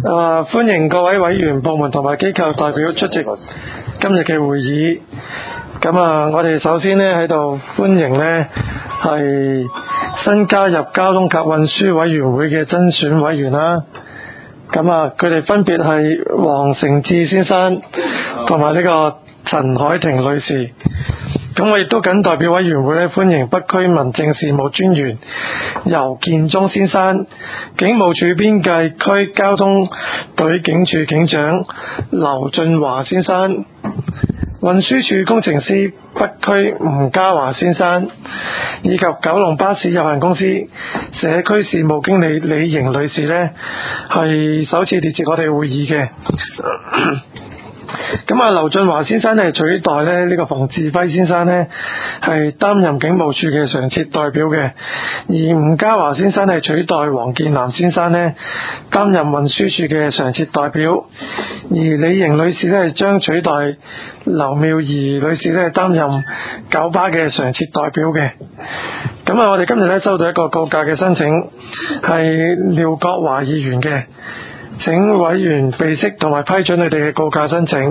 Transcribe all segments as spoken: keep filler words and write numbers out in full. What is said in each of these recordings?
啊，歡迎各位委員、部門同埋機構代表出席今日嘅會議。咁啊，我哋首先呢喺度歡迎呢係新加入交通及運輸委員會嘅甄選委員啦。咁啊，佢哋分別係黃成智先生同埋呢個陳海婷女士。咁我亦都謹代表委員會咧，歡迎北區民政事務專員游建忠先生、警務處邊界區交通隊警署警長劉俊華先生、運輸署工程師北區吳家華先生，以及九龍巴士有限公司社區事務經理李瑩女士呢，係首次列席我哋會議嘅。咁啊，劉俊華先生呢，取代咧呢個馮志輝先生呢，係擔任警務處嘅常設代表嘅，而吳家華先生係取代黃建南先生呢，擔任運輸處嘅常設代表，而李瑩女士呢，將取代劉妙儀女士呢，擔任九巴嘅常設代表嘅。咁啊，我哋今日呢，收到一個告假嘅申請，係廖國華議員嘅。請委員備悉同埋批准你哋嘅告假申請。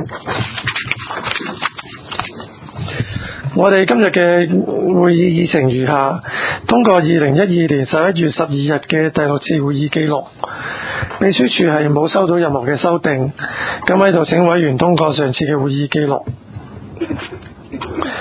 我哋今日嘅會議議程如下：通過二零一二年十一月十二日嘅第六次會議記錄，秘書處係冇收到任何嘅修訂。咁喺度請委員通過上次嘅會議記錄。